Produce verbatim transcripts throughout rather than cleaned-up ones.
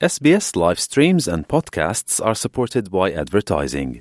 S B S live streams and podcasts are supported by advertising.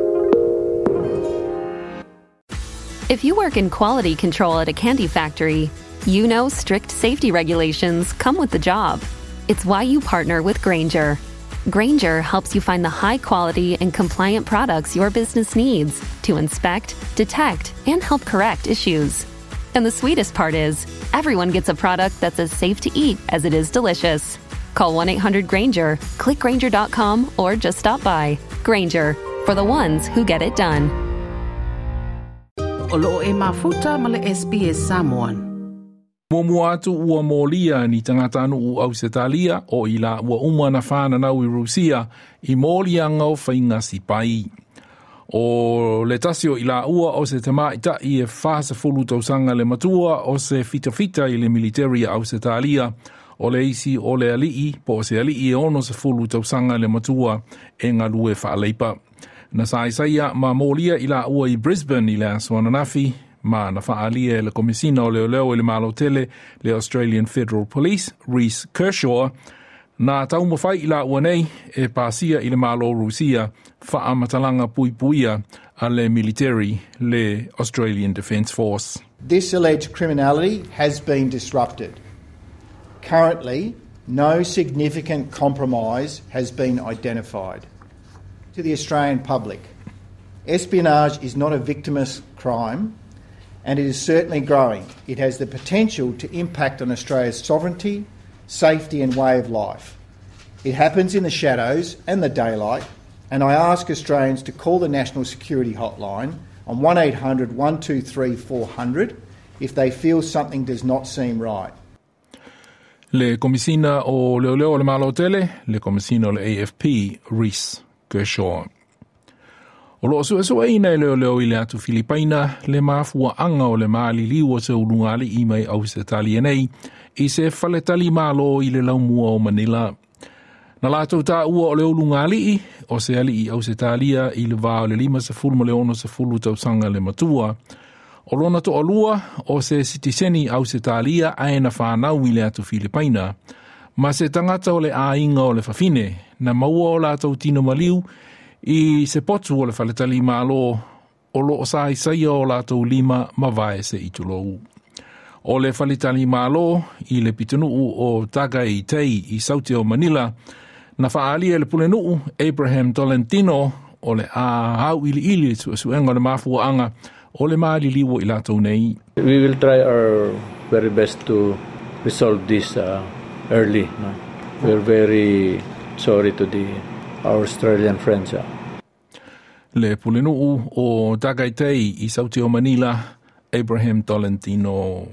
If you work in quality control at a candy factory, you know strict safety regulations come with the job. It's why you partner with Grainger. Grainger helps you find the high-quality and compliant products your business needs to inspect, detect, and help correct issues. And the sweetest part is, everyone gets a product that's as safe to eat as it is delicious. Call one eight hundred Grainger, click Grainger dot com, or just stop by. Grainger, for the ones who get it done. O loo e mafuta ma le S B S Samoan. Momo atu ua molia ni tangata anu u Ausitalia o ila ua umwa na whana nau i Rusia i molia ngau whainga si pai. O le tasio ila ua o se te maita i e whasa fulu tausanga le matua o se fita fita i le militari Ausitalia o le isi o le alii po o se alii e ono se fulu tausanga le matua e ngā lue whaaleipa. Na saisaia ma molia ila ua i Brisbane i le Aswananafi, ma na whaalia e le komisina o leo leo e le malotele le Australian Federal Police, Reece Kershaw, na tau mawhai ila ua nei e pasia i le malo Rusia wha matalanga pui puia a le military le Australian Defence Force. This alleged criminality has been disrupted. Currently, no significant compromise has been identified. To the Australian public, espionage is not a victimless crime, and it is certainly growing. It has the potential to impact on Australia's sovereignty, safety and way of life. It happens in the shadows and the daylight, and I ask Australians to call the National Security Hotline on one eight hundred one two three four hundred if they feel something does not seem right. Le komisina o leo leo le malotele, le komisina o le A F P, Reece Kershaw. O lo su eso e nei leo leo i le atu Filipaina, le mafua anga o le maali liwa se ulungali i mai au se tali nei, i se faletali malo i le laumua o Manila. Na lātou tā ua o le ulungali i, o se ali i au se talia i le vāo le lima se fulma le ono se fulu tausanga le matua. O lona to alua o se sitiseni au se talia aena whanau i le atu Filipaina, ma se tangata o le ainga o le whawhine, na maua o lātou tino maliu, i se potu o le whaletali malo o lo o sai saia o lātou lima ma vae se itulou. O le whaletali malo i le pitanuu o Tagai Tei i Sauti o Manila, na whaalia le pulenuu Abraham Tolentino o le a hau ili ili su suenga le mafua anga o le maali liwo i lātou nei. We will try our very best to resolve this uh, early. No? We're very sorry to the our Australian friends. Uh. Le pulenuu o Tagai Tei i Sauti o Manila, Abraham Tolentino.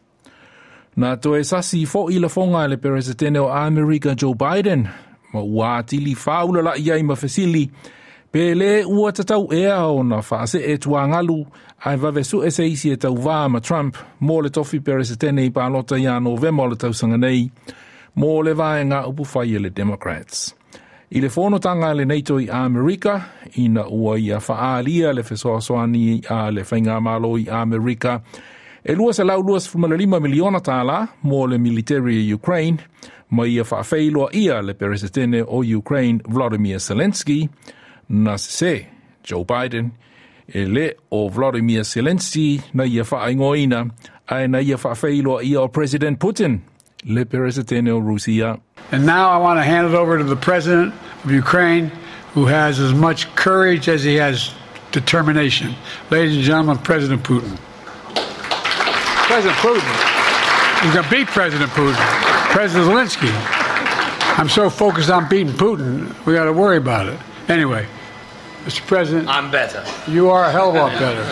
Na toe sasi fo i la fonga le peresetene o Amerika Joe Biden, ma ua atili whaula la iai mawhesili, pe le ua tatau ea o na whaase e tuangalu, ai wawesu e se isi e tau waa ma Trump, mō le tofi peresetene i pālota i a November le tausanga nei, mō le vae ngā upu whai le Democrats. I le whonotanga le NATO i Amerika, ina ua i a whaalia le whesoasoani a le whainga malo i Amerika, e lua se lau lua sifumala lima miliona tāla mō le military i Ukraine, ma ia whaafeiloa ia le peresetene o Ukraine Volodymyr Zelensky, na se se Joe Biden, e le o Volodymyr Zelensky na ia whaaingoina, ai na ia whaafeiloa ia o President Putin, le peresetene o Rusia. And now I want to hand it over to the President of Ukraine, who has as much courage as he has determination. Ladies and gentlemen, President Putin. President Putin. We're going to beat President Putin. President Zelensky. I'm so focused on beating Putin, we got to worry about it. Anyway, Mister President. I'm better. You are a hell of a lot better.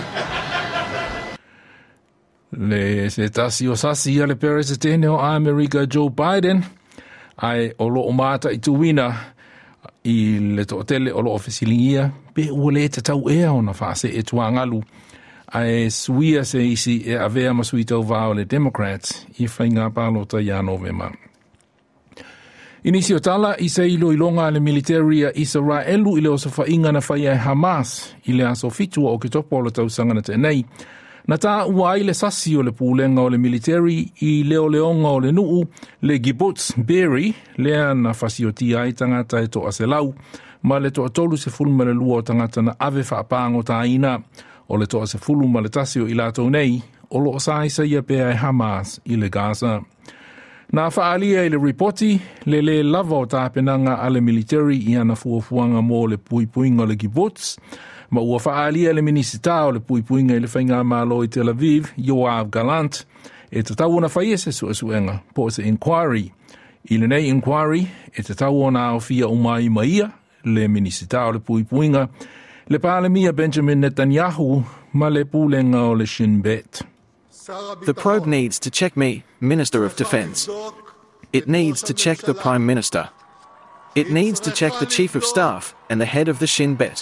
Le se tasi o sasi a le peresetene o Amerika Joe Biden, ai o lo o mata i tuwina i le tootele o lo ofisilingia, pe ua le te tau ea o na whaase e tuangalu, ai suia se isi e avea masui tau vāo le Democrats i whainga pālota i a November. Inisi o tala i se ilo ilonga le military a Israelu i le oso whainga na whaia Hamas i le aso fitua o ke topo o le tausanga na tenei, Na tā ua ai le sasi o le pūlenga o le military i leo leonga o le nuu le Gibbons Berry lea na fasioti ai tangata e toa se lau ma le toa tolu se fulma le lua o tangata na ave whaapango tā ina o le toa se fulma le tasio i lato nei o lo sai sa ia pea e Hamas i le Gaza. Na whaalia i le reporti le le lava o tāpenanga a le military i ana fuafuanga mō le puipuinga le Gibbons ma ua whaalia le minisita o le puipuinga i le whainga malo i Tel Aviv, Yoav Gallant, e te tau ona whaia se suasuenga, po se inquiry. I le nei inquiry, e te tau ona au fia umai maia, le minisita o le puipuinga, le pālemia Benjamin Netanyahu, ma le pūlenga o le Shin Bet. The probe needs to check me, Minister of Defense. It needs to check the Prime Minister. It needs to check the Chief of Staff and the head of the Shin Bet.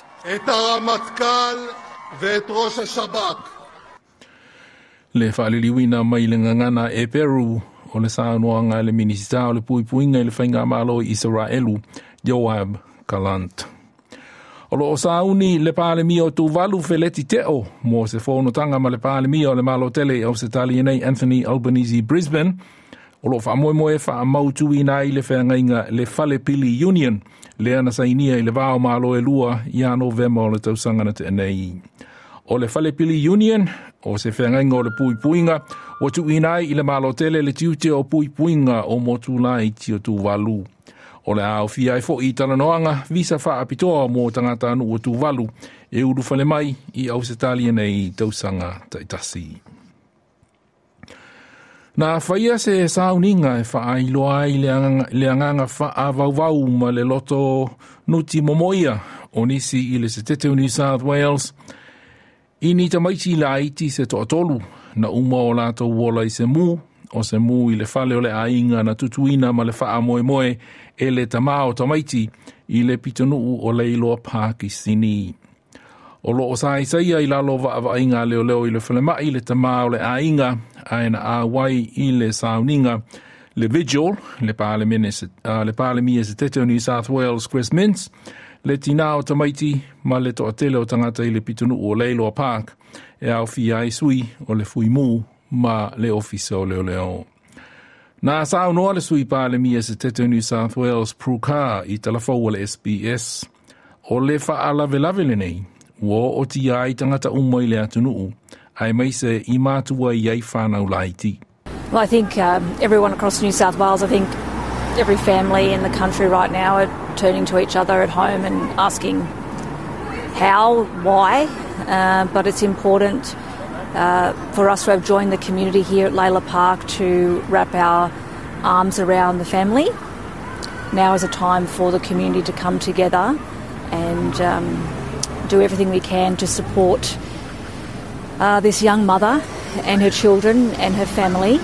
Le whaaliliwina mai le ngangana e Peru o le saunoanga le minisita o le puipuinga i le whainga malo i Israelu, Yoav Gallant. O lo o sauni le pālemia o Tuvalu Feleti Teo, mo se whonotanga ma le pālemia o le malo tele o se tali nei Anthony Albanese Brisbane, o lo wha moe moe wha mautu i nai le whainga le Fale Pili Union, le ana sainia i le vāo malo e lua i ano vema o le tausangana te anei. O le Fale Pili Union, o se whainga o le puipuinga, o tu i nai i le malo tele le tiute o puipuinga o motu lai ti o Tuvalu. O le au fia e fo i talanoanga, visa wha apitoa mō tangata anu o Tuvalu, e uru whale mai i au se talia nei tausanga taitasi. Nā whaia se sauninga e wha ailoa ai le anganga wha a vauvau ma le loto nuti momoia o nisi i le se tete o New South Wales. I ni tamaiti la iti se to atolu na uma o lato wola i se mu, o se mu i le whale o le ainga na tutuina ma le wha moe moe e le tamao tamaiti i le pitonuu o leiloa pāki sini. O lo o sai saia i lalo wa awa inga leo leo i le whalemai le tamao le ainga aina a wai i le sauninga le vigil le pālemia se tete o New South Wales Chris Mintz le tinao tamaiti ma le toa tele o tangata i le pitonuu o leiloa pāk e au fia i sui o le fui mu ma le ofisa o leo leo. Nā sao noa le sui pālemia se tete o New South Wales Prukar i talafau le S B S o le wha alave lave le nei. Wo o ti ai tangata umoi le atunuu, ai mai se I mātua I ai whanau laiti. Well, I think um, everyone across New South Wales, I think every family in the country right now are turning to each other at home and asking how, why, uh, but it's important uh, for us to have joined the community here at Layla Park to wrap our arms around the family. Now is a time for the community to come together and um, do everything we can to support uh, this young mother and her children and her family.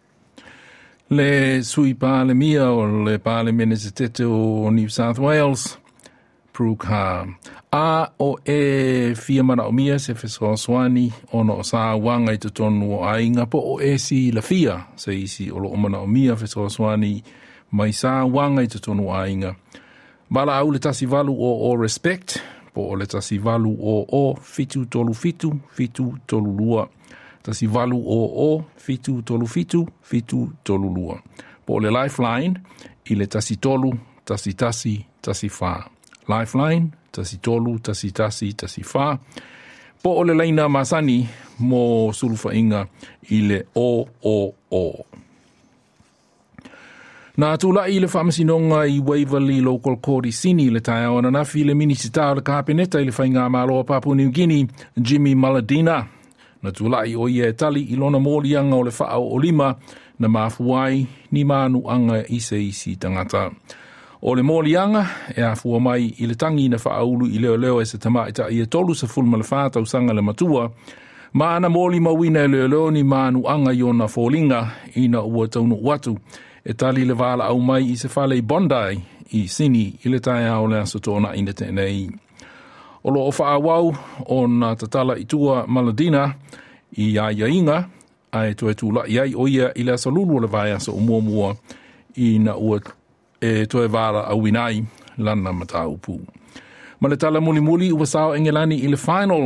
Le sui pālemia o le pālemene se tete o New South Wales, Prukar. A o e fia mana o mia se fesoa swani o no sa wanga I te tonu o ainga po o e si la fia se isi o lo mana o mia fesoa swani mai sa wanga I te tonu o ainga. Bala au le tasi valu o o respect, po o le tasi valu o o fitu tolu fitu, fitu tolu lua. Tasi valu o o fitu tolu fitu, fitu tolu lua. Po o le lifeline, I le tasi tolu, tasi tasi, tasi fa. Lifeline, tasi tolu, tasi tasi, tasi fa. Po o le leina masani mo sulufa inga I le o o o. Nā tula I le whamasinonga I Waverley Local Court I Sini le tae o na nafi le minisita o le kāpeneta I le whainga māloa Papua New Guinea, Jimmy Maladina. Na tula I o ia e tali I lona mōlianga o le whaau o lima na mafuai ni mānu anga I se isi tangata. O le mōlianga e afua mai I le tangi na whaaulu I leo leo e se tamaita I e tolu sa fulma le whātau sanga le matua. Ma ana mōli mawina e leo leo ni mānu anga I ona fōlinga I na ua taunu watu. E tali le wala au mai I se whale I Bondi I Sini I le tae au le aso tōna ina tēnei. O lo o whaawau o na tatala I tua Maladina I a iainga ai to e tūla I ai o ia I le aso lulu o le vai aso o mua mua I na ua e to e wala au inai lana mata upu. Ma le tala muli muli ua sao engelani I le final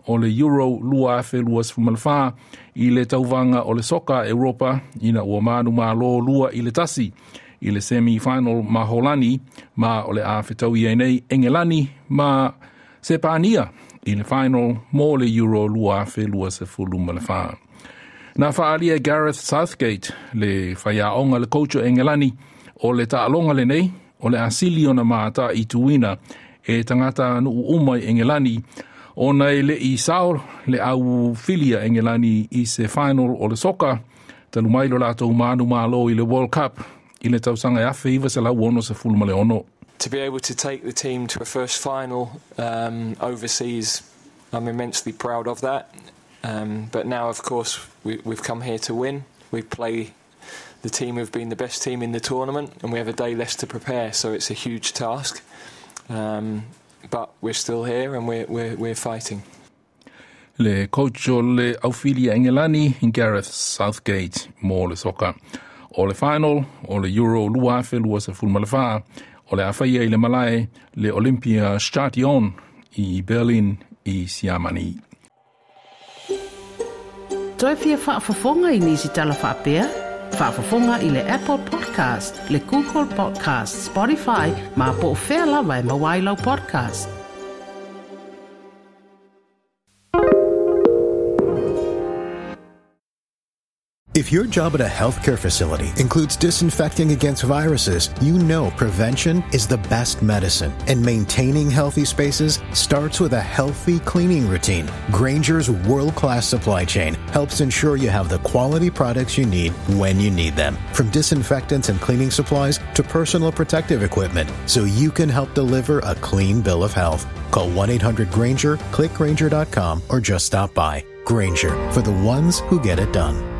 o le Euro lua fe lua sfumalfa i le tauvanga o le soka Europa ina ua manu malo lua i le tasi i le semi-final ma Holani ma o le a whetau i nei Engelani ma Sepania i le final mo le Euro lua fe lua se fulu malfa. Na whaalia Gareth Southgate le whaiaonga le coach o Engelani o le taalonga le nei o le asili o na maata i tuina e tangata nu umai Engelani o nei le i sao le au filia Engelani i se final o le soka talu mai lo lato manu malo i le World Cup i le tausanga e awhi iwa se lau ono se fulma le ono. To be able to take the team to a first final um, overseas, I'm immensely proud of that. Um, but now, of course, we, we've come here to win. We play the team who've been the best team in the tournament, and we have a day less to prepare, so it's a huge task. Um, but we're still here, and we're, we're, we're fighting. Le coach o le Aufilia Engelani, Gareth Southgate, mo le soka. O le final, o le Euro lua fe lua se fulmalefa, o le awhaia i le Malai, le Olympia Station i Berlin i Siamani. Toi fia whaafafonga i nisi tala whaapea? Whaafafonga i le Apple Podcast, le Google Podcast, Spotify, ma po whea lawa e mawailau podcast. If your job at a healthcare facility includes disinfecting against viruses, you know prevention is the best medicine. And maintaining healthy spaces starts with a healthy cleaning routine. Grainger's world-class supply chain helps ensure you have the quality products you need when you need them. From disinfectants and cleaning supplies to personal protective equipment, so you can help deliver a clean bill of health. Call one eight hundred Grainger, click Grainger dot com, or just stop by. Grainger, for the ones who get it done.